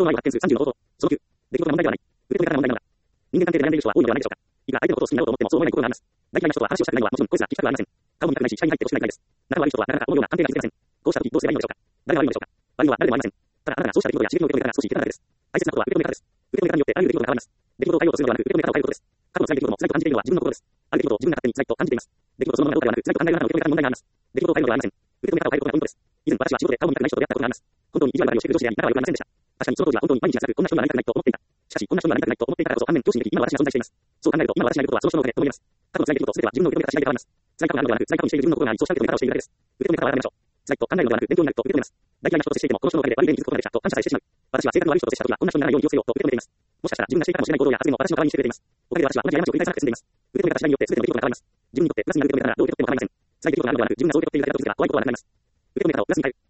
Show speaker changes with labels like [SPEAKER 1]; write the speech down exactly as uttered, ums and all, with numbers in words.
[SPEAKER 1] の愛は発見数さんじゅうの方法。そのきゅう、出来事が問題ではない。受け止め方が問題なのだ。人間関係で悩んでいる人は多いのではないでしょうか。いくら相手のことを好きになろうと思ってもそう思えないことがあります。大嫌いな人とは話をしたくないのはもちろんこいつら聞きたくありません。顔も見たくないし、視界に入ってほしくないくらいです。仲悪い人とはなかなか思うような関係が築けません。こうした時どうすればいいのでしょうか。誰が悪いのでしょうか。悪いのは誰でもありません。ただあなたがそうした出来事や刺激を受け止めたら少しいけないだけです。大切なことは受け止め方です。受け止め方によってあらゆる出来事が変わります。出来事を変えようとするのではなく、受け止め方を変えることです。過去の辛い出来事も辛いと感じているのは自分のことです。ある出来事を自分が勝手に辛いと感じています。出来事そのものがどうかではなく、辛いと考えるあなたの受け止め方に問題があります。出来事を変えるのではありません。受け止め方を変えることがポイントです。以前私は仕事で顔も見たくない人と出会ったことがあります。本当に意地悪なりをしている上司であり、仲は良くありませんでした。確かにその当時は本当に毎日休くこんな人にはなりたくないと思っていた。しかし、こんな人にはなりたくないと思っていたからこそ反面教師にでき、今の私が存在しています。そう考えると、今の私がいることはその人のおかげと思います。過去の辛い出来事すべては自分の受け止め方次第で変わります。辛い過去があるのではなく、辛い過去にしている自分のことがあり、そうした受け止め方をしているだけです。受け止め方は改めましょう。辛いと考えるのではなく、勉強になると受け止めます。大嫌いな人と接していても、この人のおかげで悪い例に気づくことができたと感謝さえしてしまう。私は性格の悪い人と接したときは、こんな人にならないように気をつけようと受け止めています。もしかしたら自分がしていたかもしれない行動や発言も私の代わりにしてくれています。おかげで私は同じ過ちを繰り返さなくて済んでいます。受け止め方次第によって全ての出来事が変わります。自分にとってプラスになる受け止め方ならどう受け取っても構いません。辛い出来事があるのではなく、自分がそう受け取っているだけだと気づけば怖いことはなくなります。受け止め方をプラスに変える。